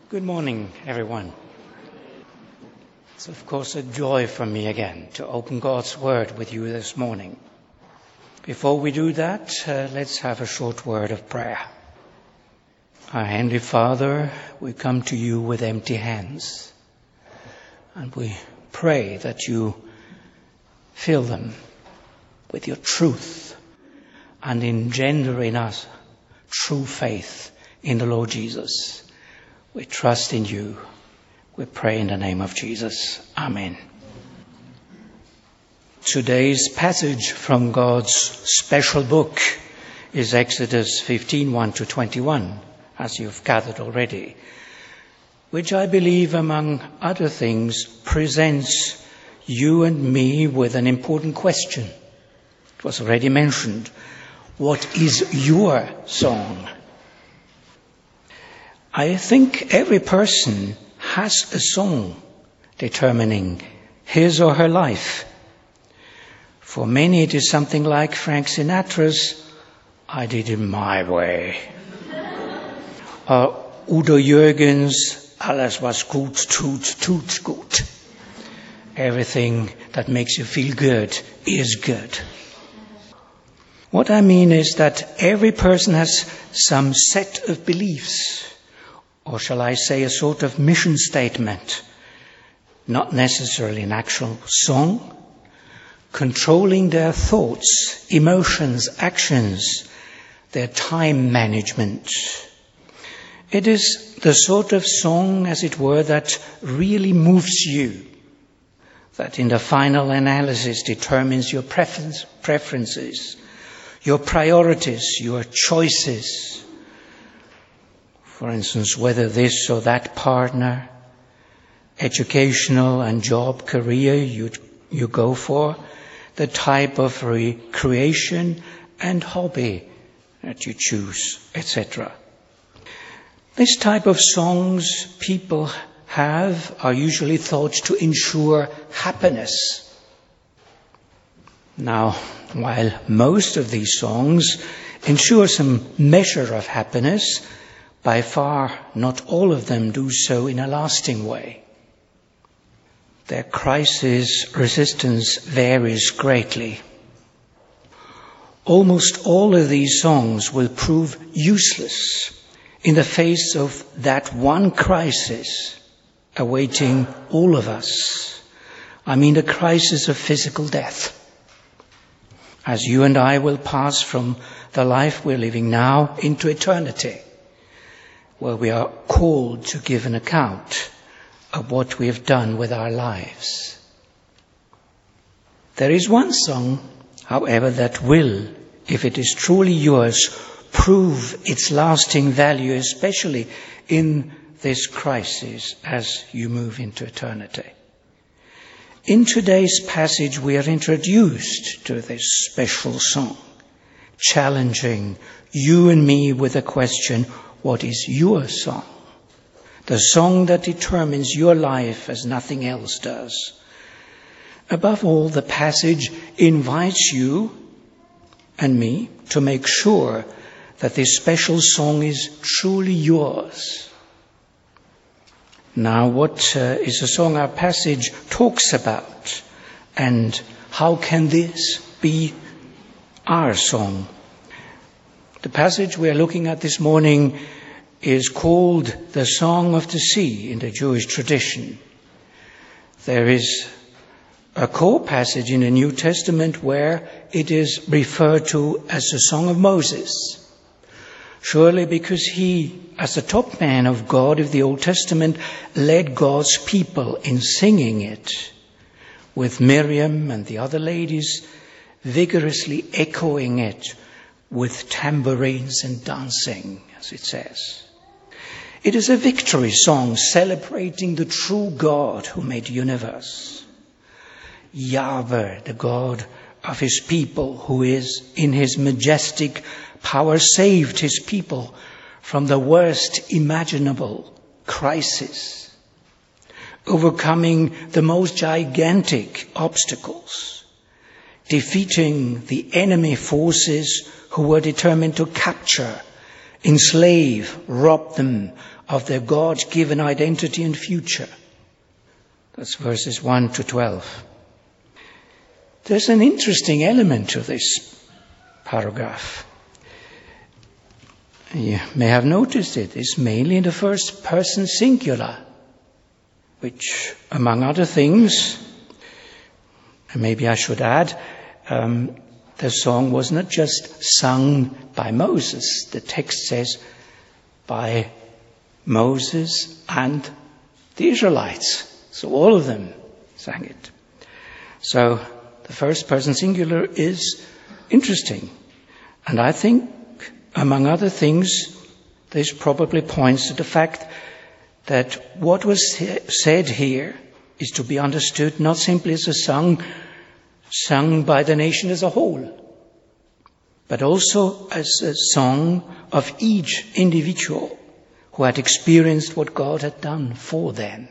Good morning, everyone. It's of course a joy for me again to open God's Word with you this morning. Before we do that, let's have a short word of prayer. Our Heavenly Father, we come to you with empty hands, and we pray that you fill them with your truth and engender in us true faith in the Lord Jesus. We trust in you. We pray in the name of Jesus. Amen. Today's passage from God's special book is Exodus 15, 1-21, as you've gathered already, which I believe, among other things, presents you and me with an important question. It was already mentioned. What is your song? I think every person has a song determining his or her life. For many it is something like Frank Sinatra's I Did It My Way. Or Udo Jürgens' Alles was gut tut, tut gut. Everything that makes you feel good is good. What I mean is that every person has some set of beliefs, or shall I say a sort of mission statement, not necessarily an actual song, controlling their thoughts, emotions, actions, their time management. It is the sort of song, as it were, that really moves you, that in the final analysis determines your preferences, your priorities, your choices. For instance, whether this or that partner, educational and job career you go for, the type of recreation and hobby that you choose, etc. This type of songs people have are usually thought to ensure happiness. Now, while most of these songs ensure some measure of happiness, by far not all of them do so in a lasting way. Their crisis resistance varies greatly. Almost all of these songs will prove useless in the face of that one crisis awaiting all of us. I mean the crisis of physical death. As you and I will pass from the life we're living now into eternity, where we are called to give an account of what we have done with our lives. There is one song, however, that will, if it is truly yours, prove its lasting value, especially in this crisis as you move into eternity. In today's passage, we are introduced to this special song, challenging you and me with the question, what is your song? The song that determines your life as nothing else does. Above all, the passage invites you and me to make sure that this special song is truly yours. Now, what is the song our passage talks about? And how can this be our song? The passage we are looking at this morning is called the Song of the Sea in the Jewish tradition. There is a core passage in the New Testament where it is referred to as the Song of Moses. Surely because he, as the top man of God of the Old Testament, led God's people in singing it, with Miriam and the other ladies vigorously echoing it with tambourines and dancing, as it says. It is a victory song celebrating the true God who made the universe. Yahweh, the God of his people, who is in his majestic power saved his people from the worst imaginable crisis, overcoming the most gigantic obstacles, defeating the enemy forces who were determined to capture, enslave, rob them of their God-given identity and future. That's verses 1 to 12. There's an interesting element to this paragraph. You may have noticed it is mainly in the first person singular, which, among other things, and maybe I should add, the song was not just sung by Moses. The text says by Moses and the Israelites. So all of them sang it. So the first person singular is interesting. And I think, among other things, this probably points to the fact that what was said here is to be understood not simply as a song sung by the nation as a whole, but also as a song of each individual who had experienced what God had done for them.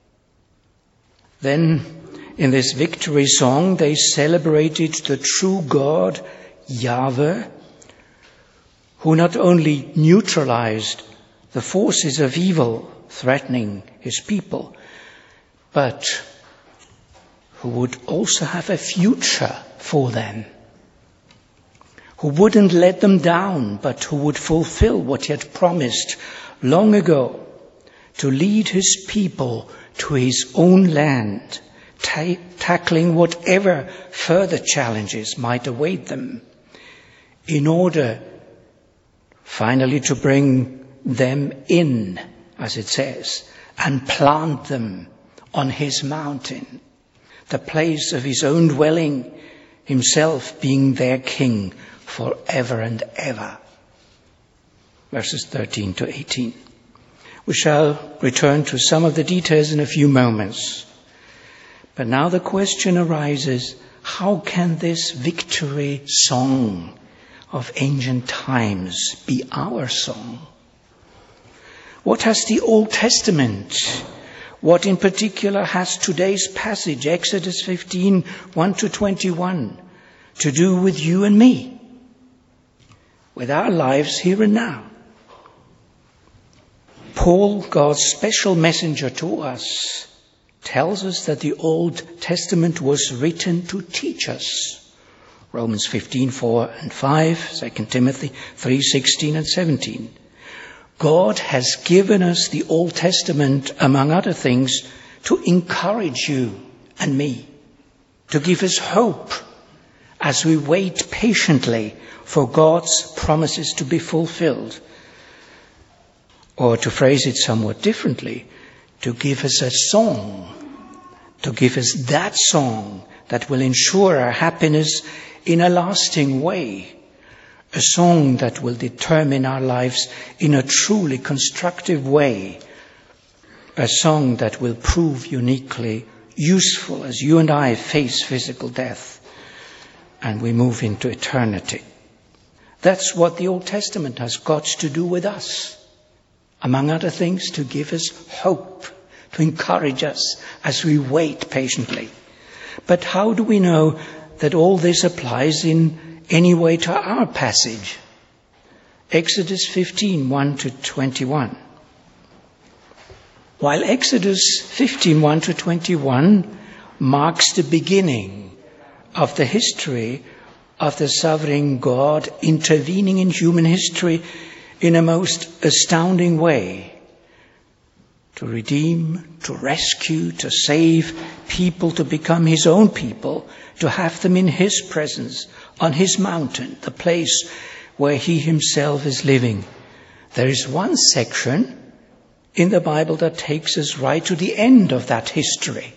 Then, in this victory song, they celebrated the true God, Yahweh, who not only neutralized the forces of evil threatening his people, but who would also have a future for them, who wouldn't let them down, but who would fulfill what he had promised long ago, to lead his people to his own land, tackling whatever further challenges might await them, in order finally to bring them in, as it says, and plant them on his mountain, the place of his own dwelling, himself being their king forever and ever. Verses 13 to 18. We shall return to some of the details in a few moments. But now the question arises, how can this victory song of ancient times be our song? What has the Old Testament, what in particular has today's passage, Exodus 15, 1 to 21, to do with you and me, with our lives here and now? Paul, God's special messenger to us, tells us that the Old Testament was written to teach us. Romans 15, 4 and 5, 2 Timothy 3, 16 and 17. God has given us the Old Testament, among other things, to encourage you and me, to give us hope as we wait patiently for God's promises to be fulfilled. Or to phrase it somewhat differently, to give us a song, to give us that song that will ensure our happiness in a lasting way, a song that will determine our lives in a truly constructive way, a song that will prove uniquely useful as you and I face physical death and we move into eternity. That's what the Old Testament has got to do with us. Among other things, to give us hope, to encourage us as we wait patiently. But how do we know that all this applies in any way to our passage? Exodus 15, 1 to 21. While Exodus 15, 1 to 21 marks the beginning of the history of the sovereign God intervening in human history in a most astounding way, to redeem, to rescue, to save people, to become his own people, to have them in his presence, on his mountain, the place where he himself is living. There is one section in the Bible that takes us right to the end of that history,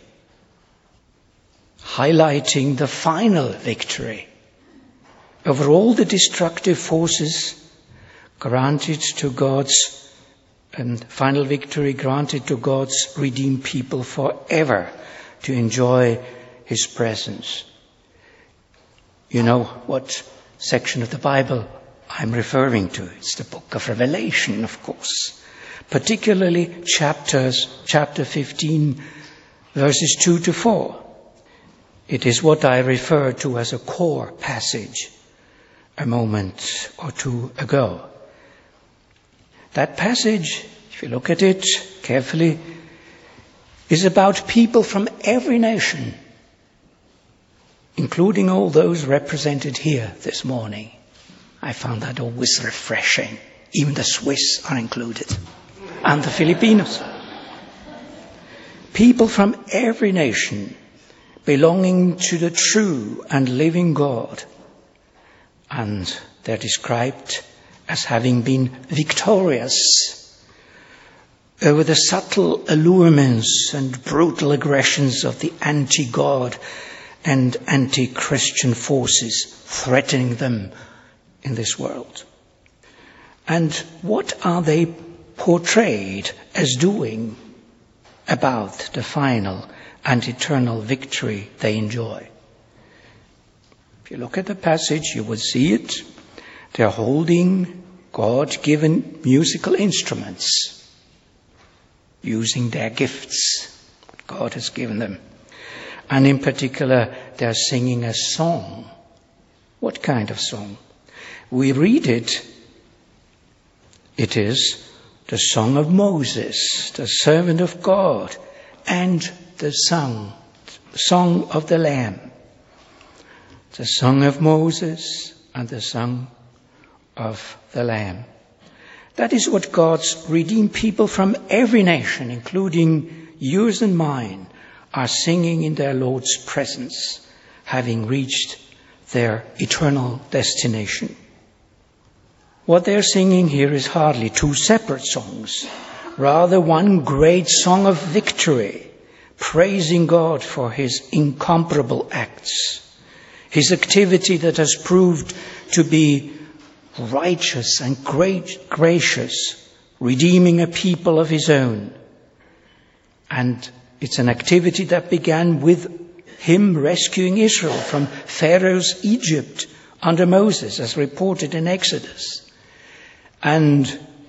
highlighting the final victory over all the destructive forces granted to God's, and final victory granted to God's redeemed people forever to enjoy his presence. You know what section of the Bible I'm referring to. It's the book of Revelation, of course. Particularly chapter 15, verses 2 to 4. It is what I referred to as a core passage a moment or two ago. That passage, if you look at it carefully, is about people from every nation, including all those represented here this morning. I found that always refreshing. Even the Swiss are included, and the Filipinos. People from every nation belonging to the true and living God. And they're described as having been victorious over the subtle allurements and brutal aggressions of the anti-God and anti-Christian forces threatening them in this world. And what are they portrayed as doing about the final and eternal victory they enjoy? If you look at the passage, you will see it. They're holding God-given musical instruments, using their gifts God has given them. And in particular, they're singing a song. What kind of song? We read it. It is the song of Moses, the servant of God, and the song of the Lamb. The song of Moses and the song of the Lamb. That is what God's redeemed people from every nation, including yours and mine, are singing in their Lord's presence, having reached their eternal destination. What they're singing here is hardly two separate songs, rather one great song of victory, praising God for his incomparable acts, his activity that has proved to be righteous and gracious, redeeming a people of his own. And it's an activity that began with him rescuing Israel from Pharaoh's Egypt under Moses, as reported in Exodus. And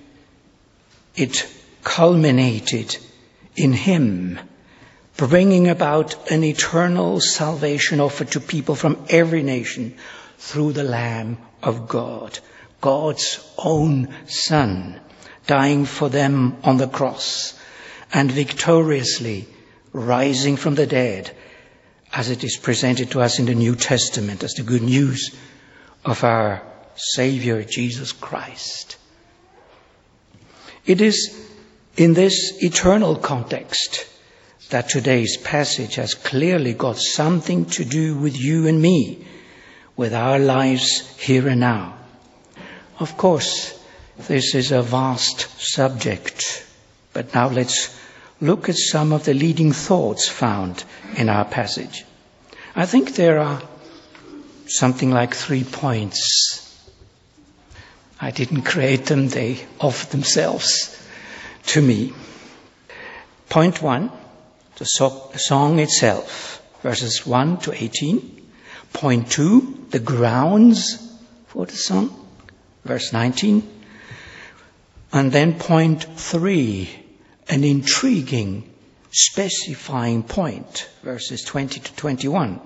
it culminated in him bringing about an eternal salvation offered to people from every nation through the Lamb of God, God's own Son, dying for them on the cross and victoriously rising from the dead, as it is presented to us in the New Testament as the good news of our Savior Jesus Christ. It is in this eternal context that today's passage has clearly got something to do with you and me, with our lives here and now. Of course, this is a vast subject, but now let's look at some of the leading thoughts found in our passage. I think there are something like 3 points. I didn't create them, they offered themselves to me. Point 1, the song itself, verses 1 to 18. Point 2, the grounds for the song, verse 19. And then point 3, an intriguing, specifying point, verses 20 to 21.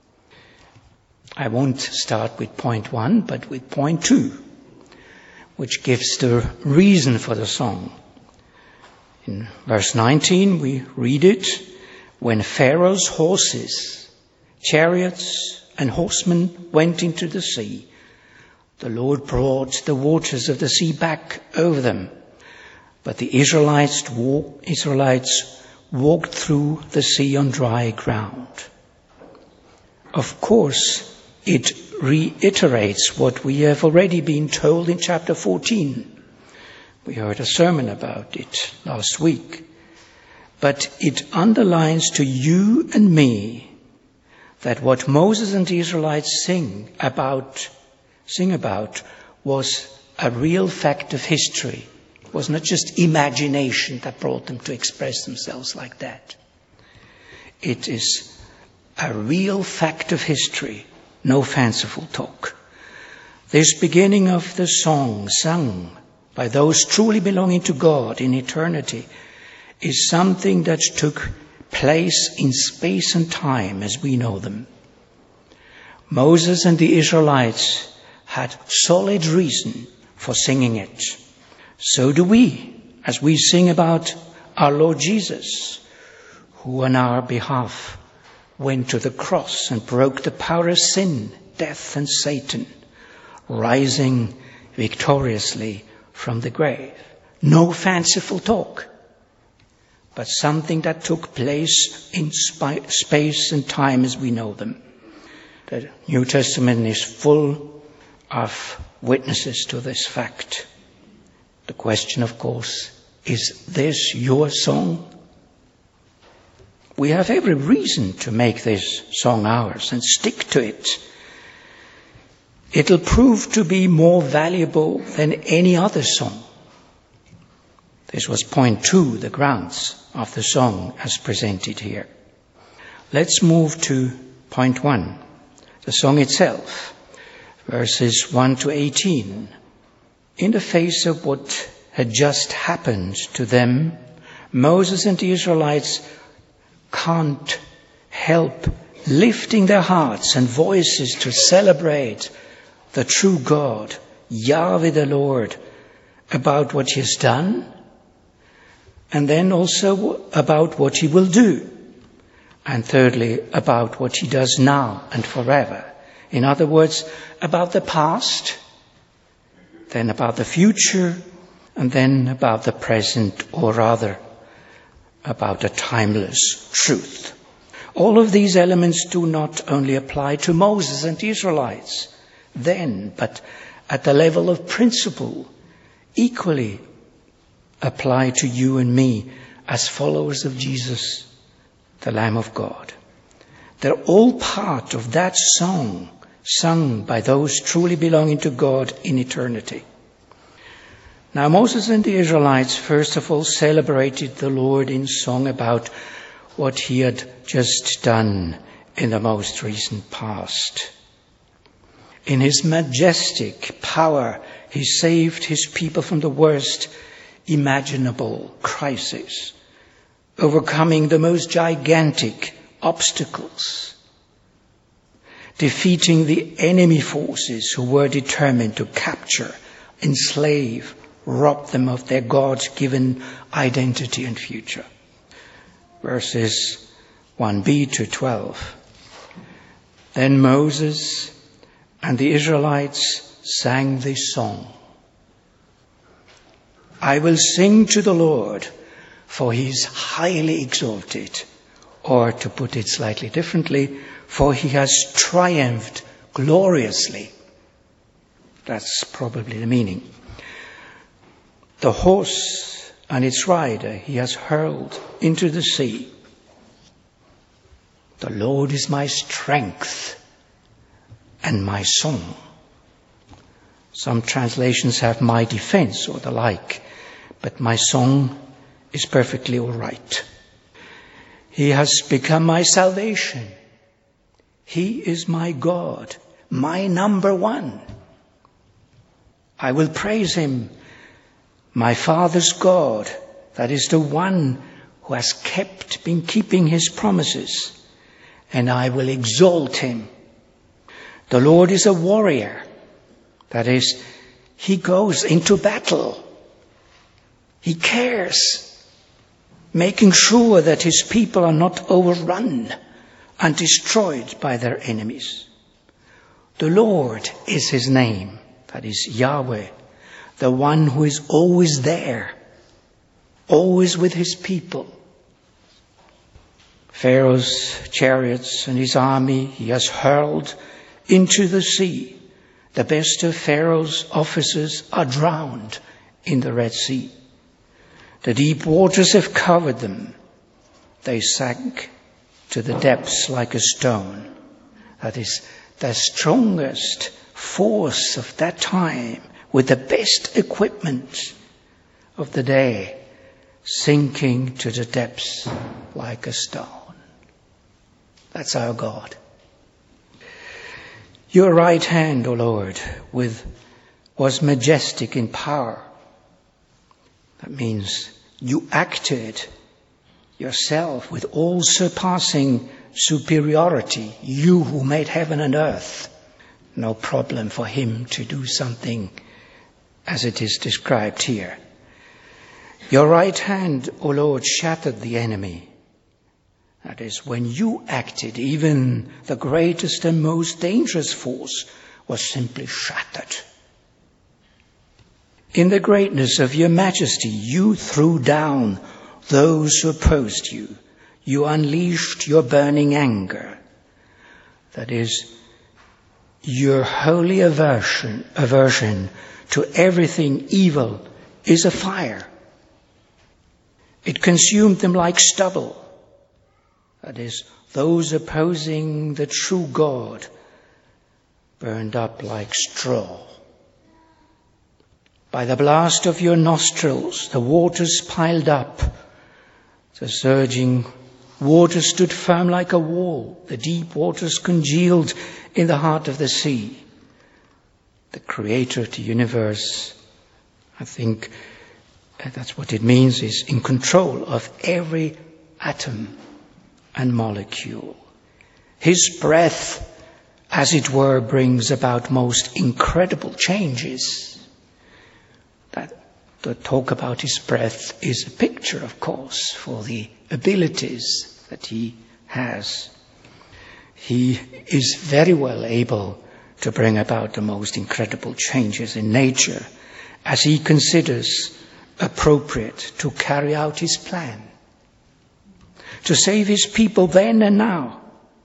I won't start with point 1, but with point 2, which gives the reason for the song. In verse 19, we read it, when Pharaoh's horses, chariots, and horsemen went into the sea, the Lord brought the waters of the sea back over them. But the Israelites walked through the sea on dry ground. Of course, it reiterates what we have already been told in chapter 14. We heard a sermon about it last week. But it underlines to you and me that what Moses and the Israelites sing about was a real fact of history. It was not just imagination that brought them to express themselves like that. It is a real fact of history, no fanciful talk. This beginning of the song sung by those truly belonging to God in eternity is something that took place in space and time as we know them. Moses and the Israelites had solid reason for singing it. So do we as we sing about our Lord Jesus, who on our behalf went to the cross and broke the power of sin, death, and Satan, rising victoriously from the grave. No fanciful talk, but something that took place in space and time as we know them. The New Testament is full of witnesses to this fact. The question, of course, is this your song? We have every reason to make this song ours and stick to it. It'll prove to be more valuable than any other song. This was point 2, the grounds of the song as presented here. Let's move to point 1, the song itself, verses 1 to 18. In the face of what had just happened to them, Moses and the Israelites can't help lifting their hearts and voices to celebrate the true God, Yahweh the Lord, about what he has done, and then also about what he will do, and thirdly, about what he does now and forever. In other words, about the past, then about the future, and then about the present, or rather, about a timeless truth. All of these elements do not only apply to Moses and the Israelites then, but at the level of principle, equally apply to you and me as followers of Jesus, the Lamb of God. They're all part of that song sung by those truly belonging to God in eternity. Now, Moses and the Israelites first of all celebrated the Lord in song about what he had just done in the most recent past. In his majestic power, he saved his people from the worst imaginable crisis, overcoming the most gigantic obstacles, defeating the enemy forces who were determined to capture, enslave, rob them of their God-given identity and future. Verses 1b to 12. Then Moses and the Israelites sang this song. I will sing to the Lord, for he is highly exalted. Or to put it slightly differently, for he has triumphed gloriously. That's probably the meaning. The horse and its rider he has hurled into the sea. The Lord is my strength and my song. Some translations have my defense or the like, but my song is perfectly all right. He has become my salvation. He is my God, my number one. I will praise him, my Father's God, that is the one who has been keeping his promises, and I will exalt him. The Lord is a warrior, that is, he goes into battle. He cares, making sure that his people are not overrun and destroyed by their enemies. The Lord is his name, that is Yahweh, the one who is always there, always with his people. Pharaoh's chariots and his army he has hurled into the sea. The best of Pharaoh's officers are drowned in the Red Sea. The deep waters have covered them. They sank to the depths like a stone. That is the strongest force of that time, with the best equipment of the day, sinking to the depths like a stone. That's our God. Your right hand, O Lord, was majestic in power. That means you acted yourself with all-surpassing superiority. You who made heaven and earth. No problem for him to do something as it is described here. Your right hand, O Lord, shattered the enemy. That is, when you acted, even the greatest and most dangerous force was simply shattered. In the greatness of your majesty, you threw down those who opposed you. You unleashed your burning anger. That is, your holy aversion to everything evil is a fire. It consumed them like stubble. That is, those opposing the true God burned up like straw. By the blast of your nostrils, the waters piled up. The surging waters stood firm like a wall. The deep waters congealed in the heart of the sea. The creator of the universe, I think that's what it means, is in control of every atom and molecule. His breath, as it were, brings about most incredible changes. The talk about his breath is a picture, of course, for the abilities that he has. He is very well able to bring about the most incredible changes in nature as he considers appropriate to carry out his plan, to save his people then and now.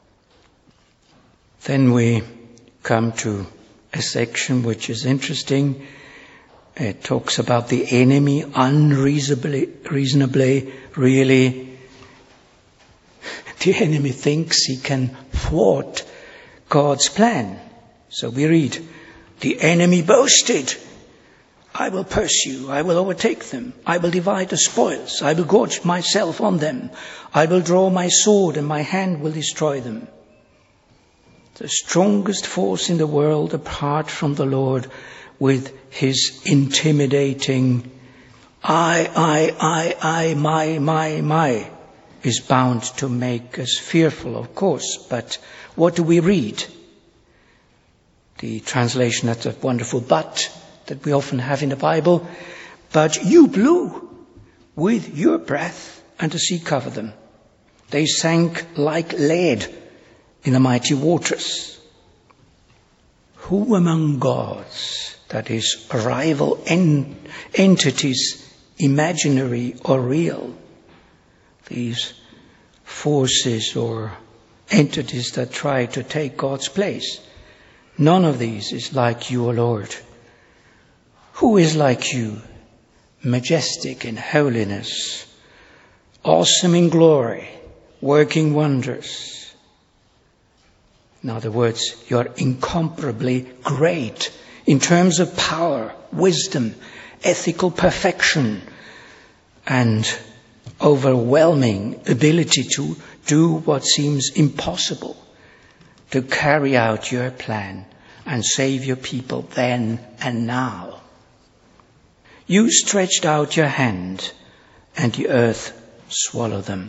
Then we come to a section which is interesting. It talks about the enemy unreasonably, really. The enemy thinks he can thwart God's plan. So we read, the enemy boasted, I will pursue, I will overtake them, I will divide the spoils, I will gorge myself on them, I will draw my sword and my hand will destroy them. The strongest force in the world apart from the Lord, with his intimidating I, my, is bound to make us fearful, of course. But what do we read? The translation, that's a wonderful but that we often have in the Bible. But you blew with your breath and the sea covered them. They sank like lead in the mighty waters. Who among gods, that is, rival entities, imaginary or real, these forces or entities that try to take God's place, none of these is like you, O Lord. Who is like you, majestic in holiness, awesome in glory, working wonders? In other words, you are incomparably great in terms of power, wisdom, ethical perfection, and overwhelming ability to do what seems impossible, to carry out your plan and save your people then and now. You stretched out your hand and the earth swallowed them.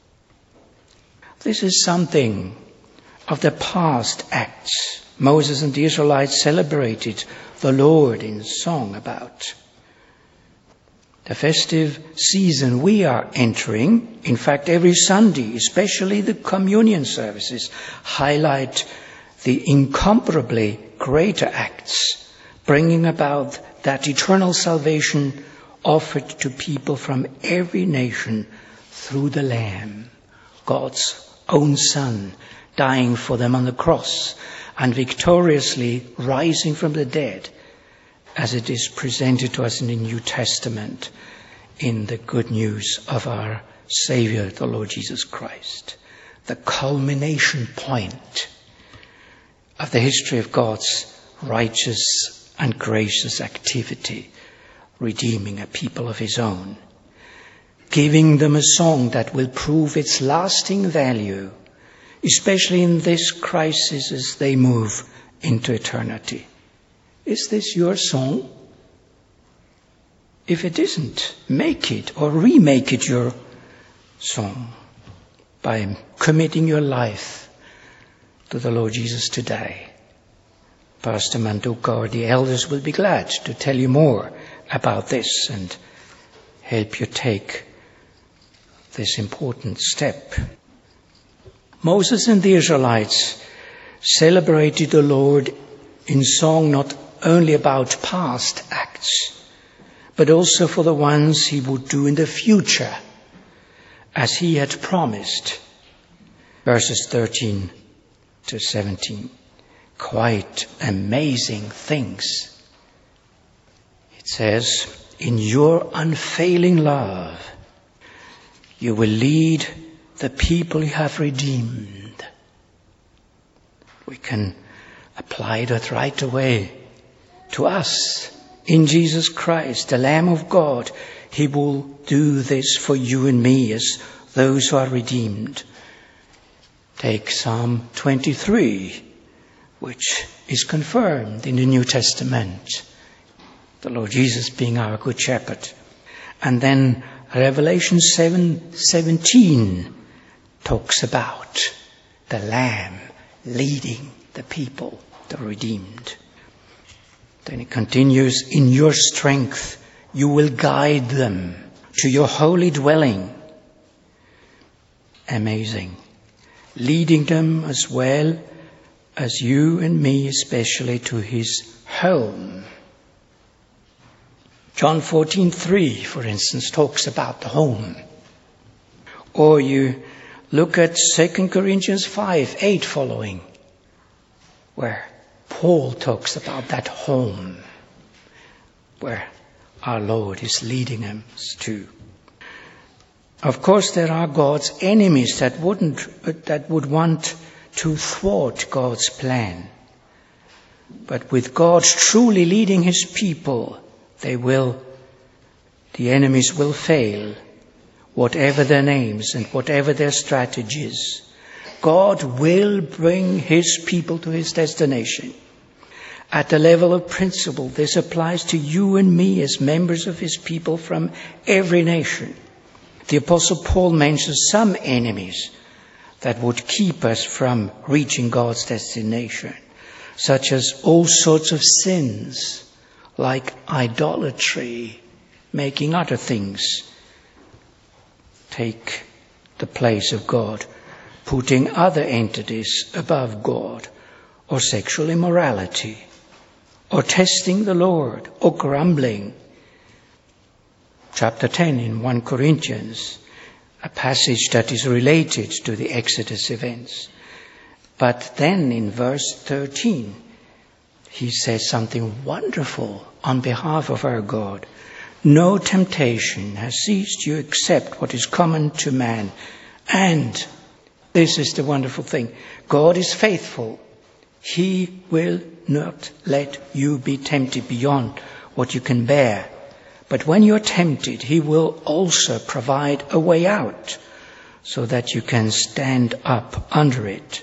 This is something of the past acts Moses and the Israelites celebrated the Lord in song about. The festive season we are entering, in fact every Sunday, especially the communion services, highlight the incomparably greater acts, bringing about that eternal salvation offered to people from every nation through the Lamb, God's own Son, dying for them on the cross and victoriously rising from the dead, as it is presented to us in the New Testament in the good news of our Savior, the Lord Jesus Christ. The culmination point of the history of God's righteous and gracious activity, redeeming a people of his own, giving them a song that will prove its lasting value, especially in this crisis as they move into eternity. Is this your song? If it isn't, make it or remake it your song by committing your life to the Lord Jesus today. Pastor Manduka or the elders will be glad to tell you more about this and help you take this important step. Moses and the Israelites celebrated the Lord in song not only about past acts, but also for the ones he would do in the future, as he had promised. Verses 13 to 17. Quite amazing things. It says, in your unfailing love, you will lead the people you have redeemed. We can apply that right away to us. In Jesus Christ, the Lamb of God, he will do this for you and me as those who are redeemed. Take Psalm 23, which is confirmed in the New Testament. The Lord Jesus being our good shepherd. And then Revelation 7:17 talks about the Lamb leading the people, the redeemed. Then it continues, in your strength you will guide them to your holy dwelling. Amazing. Leading them as well as you and me, especially to his home. John 14:3, for instance, talks about the home. Or you look at 2 Corinthians 5:8 following, where Paul talks about that home where our Lord is leading us to. Of course, there are God's enemies that would want to thwart God's plan. But with God truly leading his people, the enemies will fail, whatever their names and whatever their strategies. God will bring his people to his destination. At the level of principle, this applies to you and me as members of his people from every nation. The Apostle Paul mentions some enemies that would keep us from reaching God's destination, such as all sorts of sins, like idolatry, making other things take the place of God, putting other entities above God, or sexual immorality, or testing the Lord, or grumbling. Chapter 10 in 1 Corinthians, a passage that is related to the Exodus events. But then in verse 13, he says something wonderful on behalf of our God. No temptation has seized you except what is common to man. And this is the wonderful thing. God is faithful. He will not let you be tempted beyond what you can bear. But when you're tempted, he will also provide a way out so that you can stand up under it.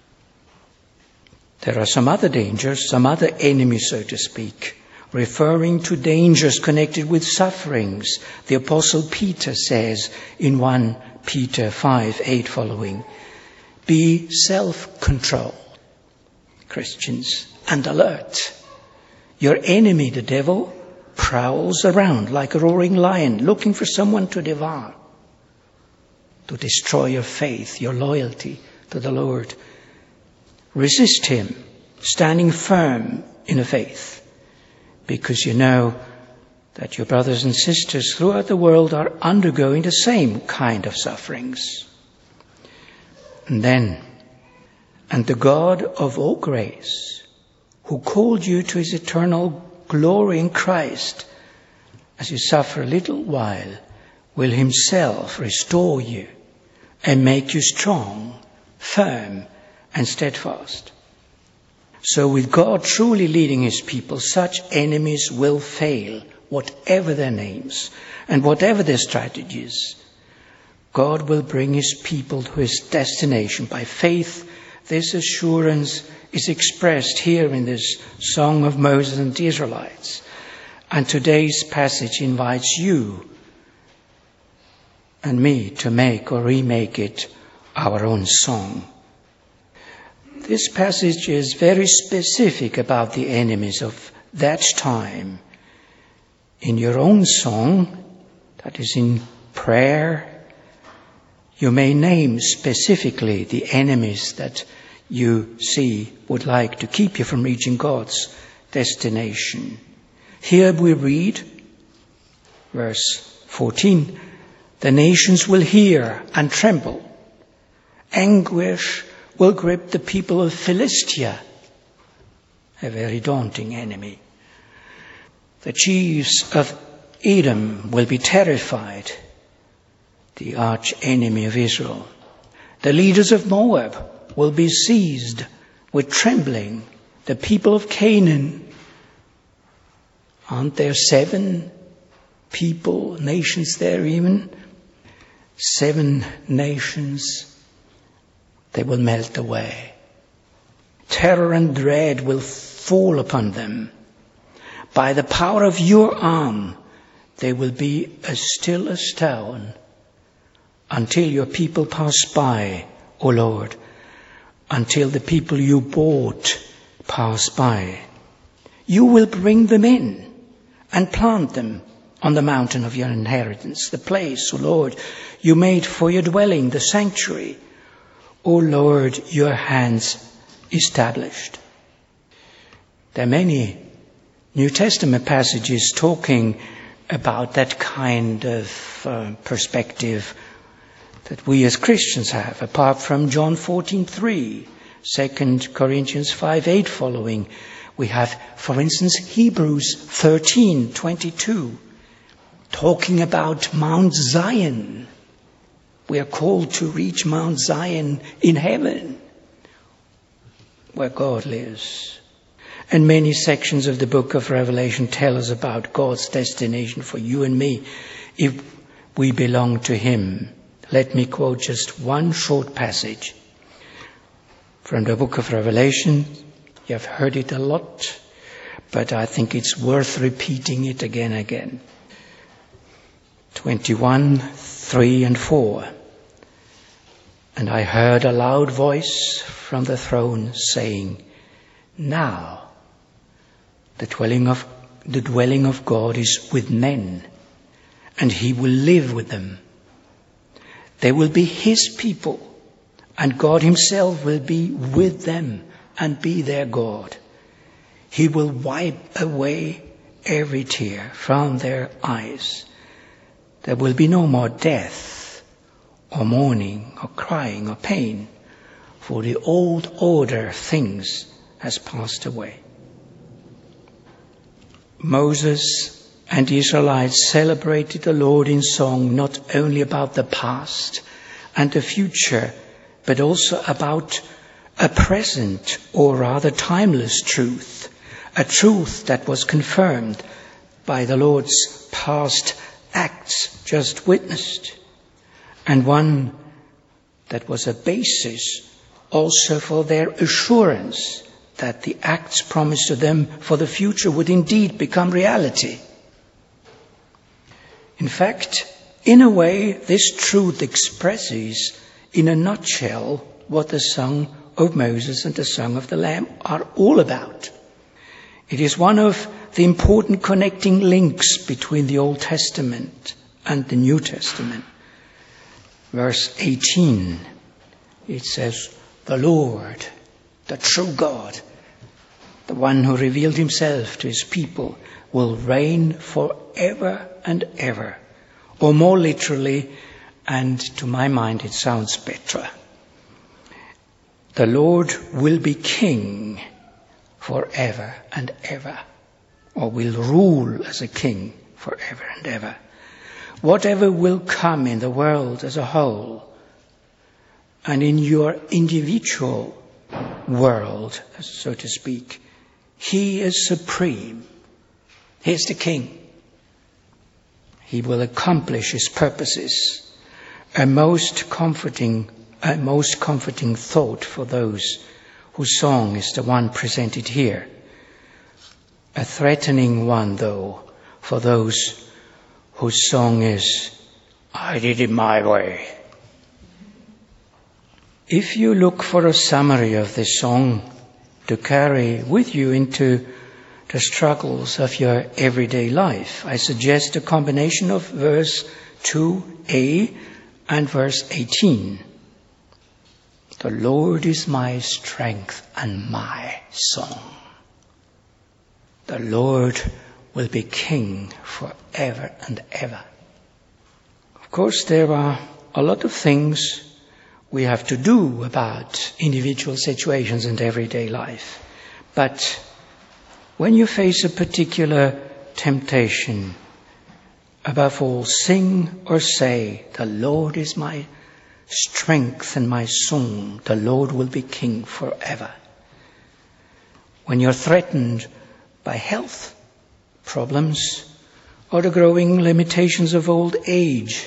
There are some other dangers, some other enemies, so to speak, referring to dangers connected with sufferings. The Apostle Peter says in 1 Peter 5:8 following, be self-controlled, Christians, and alert. Your enemy, the devil, prowls around like a roaring lion, looking for someone to devour, to destroy your faith, your loyalty to the Lord. Resist him, standing firm in the faith, because you know that your brothers and sisters throughout the world are undergoing the same kind of sufferings. And the God of all grace, who called you to his eternal glory in Christ, as you suffer a little while, will himself restore you and make you strong, firm, and steadfast. So with God truly leading his people, such enemies will fail, whatever their names and whatever their strategies. God will bring his people to his destination by faith. This assurance is expressed here in this song of Moses and the Israelites. And today's passage invites you and me to make or remake it our own song. This passage is very specific about the enemies of that time. In your own song, That is, in prayer, you may name specifically the enemies that you see would like to keep you from reaching God's destination. Here we read, verse 14, the nations will hear and tremble. Anguish will grip the people of Philistia, a very daunting enemy. The chiefs of Edom will be terrified, the arch enemy of Israel. The leaders of Moab will be seized with trembling. The people of Canaan, aren't there 7 nations there even? 7 nations, they will melt away. Terror and dread will fall upon them. By the power of your arm, they will be as still as stone until your people pass by, O Lord, until the people you bought pass by. You will bring them in and plant them on the mountain of your inheritance, the place, O Lord, you made for your dwelling, the sanctuary. O Lord, your hands established. There are many New Testament passages talking about that kind of perspective that we as Christians have, apart from John 14:3, 2 Corinthians 5:8 following. We have, for instance, Hebrews 13:22, talking about Mount Zion. We are called to reach Mount Zion in heaven, where God lives. And many sections of the book of Revelation tell us about God's destination for you and me if we belong to Him. Let me quote just one short passage from the book of Revelation. You have heard it a lot, but I think it's worth repeating it again and again. 21:3 and 4. And I heard a loud voice from the throne saying, now the dwelling of God is with men, and He will live with them. They will be His people, and God Himself will be with them and be their God. He will wipe away every tear from their eyes. There will be no more death, or mourning, or crying, or pain, for the old order of things has passed away. Moses and the Israelites celebrated the Lord in song, not only about the past and the future, but also about a present, or rather timeless truth, a truth that was confirmed by the Lord's past acts just witnessed, and one that was a basis also for their assurance that the acts promised to them for the future would indeed become reality. In fact, in a way, this truth expresses in a nutshell what the Song of Moses and the Song of the Lamb are all about. It is one of the important connecting links between the Old Testament and the New Testament. Verse 18, it says, the Lord, the true God, the one who revealed Himself to His people, will reign forever and ever. Or more literally, and to my mind it sounds better, the Lord will be king forever and ever, or will rule as a king forever and ever. Whatever will come in the world as a whole, and in your individual world, so to speak, He is supreme. He is the king. He will accomplish His purposes. A most comforting thought for those whose song is the one presented here. A threatening one, though, for those whose song is, I did it my way. If you look for a summary of this song to carry with you into the struggles of your everyday life. I suggest a combination of verse 2a and verse 18. The Lord is my strength and my song. The Lord will be king forever and ever. Of course, there are a lot of things we have to do about individual situations and everyday life. But when you face a particular temptation, above all, sing or say, the Lord is my strength and my song. The Lord will be king forever. When you're threatened by health problems or the growing limitations of old age,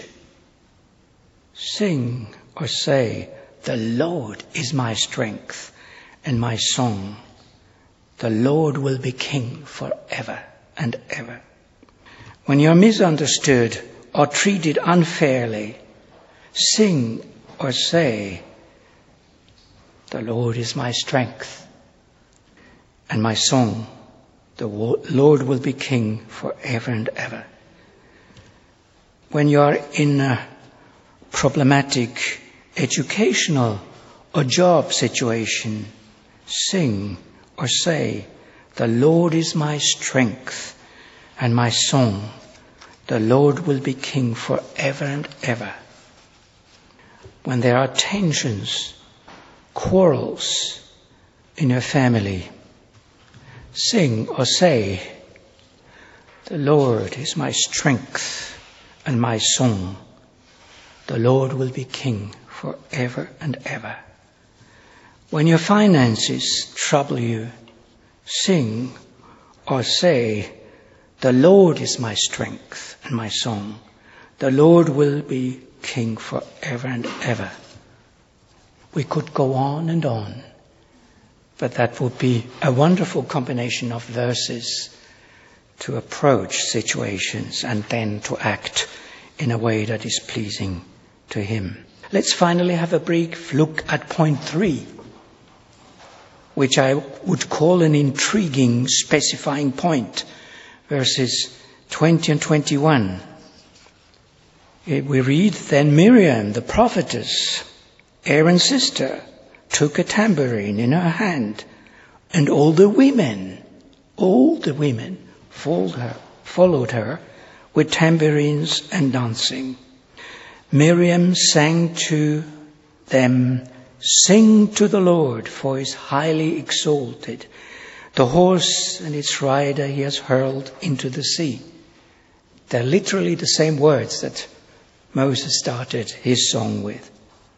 sing or say, the Lord is my strength and my song. The Lord will be king forever and ever. When you're misunderstood or treated unfairly, sing or say, the Lord is my strength and my song. The Lord will be king forever and ever. When you are in a problematic educational or job situation, sing or say, the Lord is my strength and my song. The Lord will be king forever and ever. When there are tensions, quarrels in your family, sing or say, the Lord is my strength and my song. The Lord will be king forever and ever. When your finances trouble you, sing or say, the Lord is my strength and my song. The Lord will be king forever and ever. We could go on, but that would be a wonderful combination of verses to approach situations and then to act in a way that is pleasing to Him. Let's finally have a brief look at point 3, which I would call an intriguing specifying point, verses 20 and 21. We read, then Miriam, the prophetess, Aaron's sister, took a tambourine in her hand, and all the women followed her with tambourines and dancing. Miriam sang to them, sing to the Lord, for He is highly exalted. The horse and its rider He has hurled into the sea. They're literally the same words that Moses started his song with.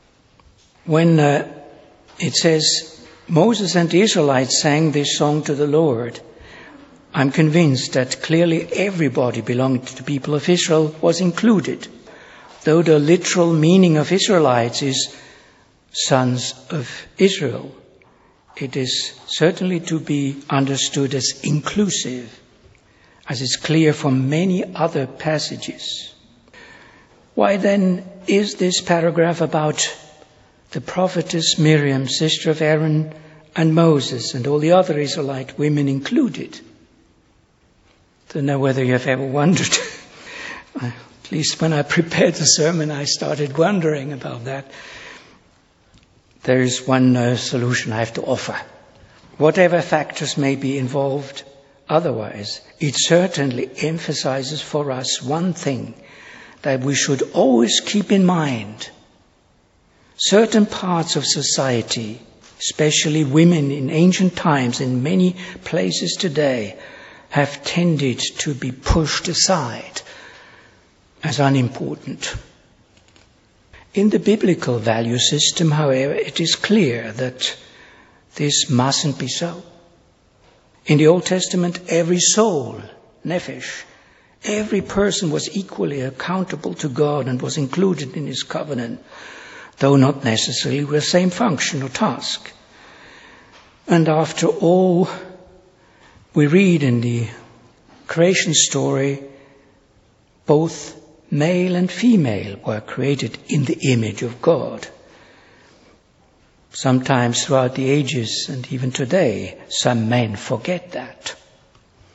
When it says Moses and the Israelites sang this song to the Lord, I'm convinced that clearly everybody belonging to the people of Israel was included, though the literal meaning of Israelites is sons of Israel. It is certainly to be understood as inclusive, as is clear from many other passages. Why then is this paragraph about the prophetess Miriam, sister of Aaron and Moses, and all the other Israelite women included? Don't know whether you have ever wondered. At least when I prepared the sermon, I started wondering about that. There is one solution I have to offer. Whatever factors may be involved otherwise, it certainly emphasizes for us one thing that we should always keep in mind. Certain parts of society, especially women in ancient times, in many places today, have tended to be pushed aside as unimportant. In the biblical value system, however, it is clear that this mustn't be so. In the Old Testament, every soul, nephesh, every person was equally accountable to God and was included in His covenant, though not necessarily with the same function or task. And after all, we read in the creation story, both male and female were created in the image of God. Sometimes throughout the ages and even today, some men forget that.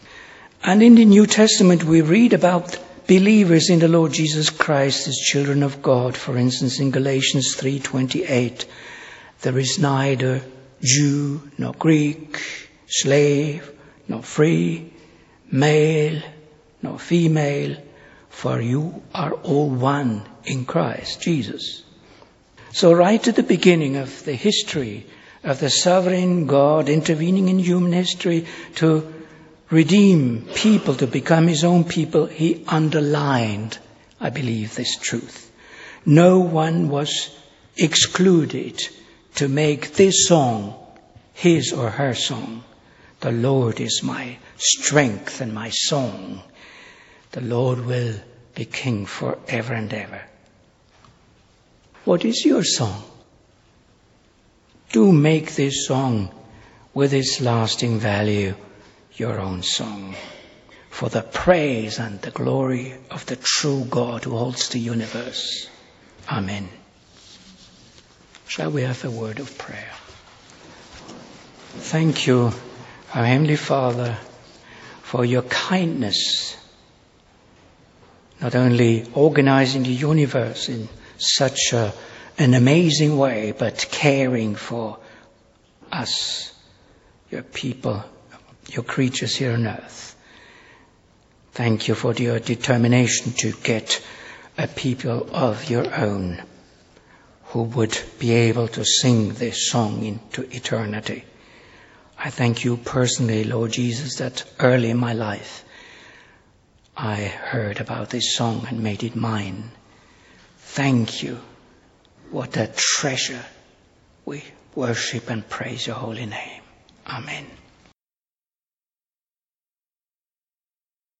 And in the New Testament we read about believers in the Lord Jesus Christ as children of God. For instance, in Galatians 3:28, there is neither Jew nor Greek, slave nor free, male nor female, for you are all one in Christ Jesus. So right at the beginning of the history of the sovereign God intervening in human history to redeem people, to become his own people, he underlined, I believe, this truth. No one was excluded to make this song his or her song. The Lord is my strength and my song. The Lord will be king forever and ever. What is your song? Do make this song with its lasting value your own song, for the praise and the glory of the true God who holds the universe. Amen. Shall we have a word of prayer? Thank you, our Heavenly Father, for your kindness, not only organizing the universe in such an amazing way, but caring for us, your people, your creatures here on earth. Thank you for your determination to get a people of your own who would be able to sing this song into eternity. I thank you personally, Lord Jesus, that early in my life I heard about this song and made it mine. Thank you. What a treasure. We worship and praise your holy name. Amen.